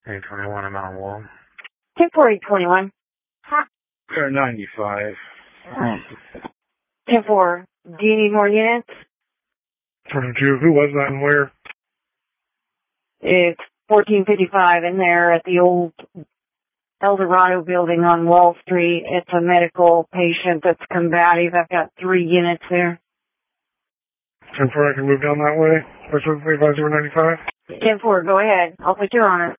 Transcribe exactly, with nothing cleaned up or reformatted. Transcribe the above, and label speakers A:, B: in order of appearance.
A: eight twenty-one, I'm on Wall.
B: ten four, eight twenty-one.
A: They're ninety-five.
B: ten four, do you need more units?
A: twenty-two, who was that and where?
B: It's fourteen fifty-five in there at the old Eldorado building on Wall Street. It's a medical patient that's combative. I've got three units there.
A: ten four, I can move down that way. What's the advisor ninety-five?
B: ten four, go ahead. I'll put you on it.